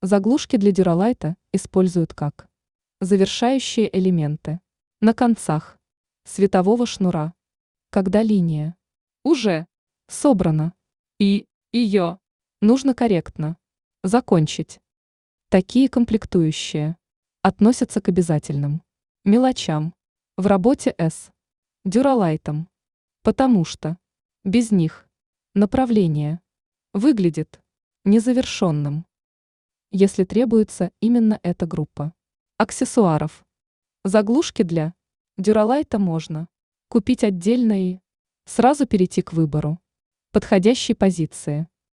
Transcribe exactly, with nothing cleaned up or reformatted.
Заглушки для дюралайта используют как завершающие элементы на концах светового шнура, когда линия уже собрана и ее нужно корректно закончить. Такие комплектующие относятся к обязательным мелочам в работе с дюралайтом, потому что без них направление выглядит незавершенным. Если требуется именно эта группа аксессуаров, заглушки для дюралайта можно купить отдельно и сразу перейти к выбору подходящей позиции.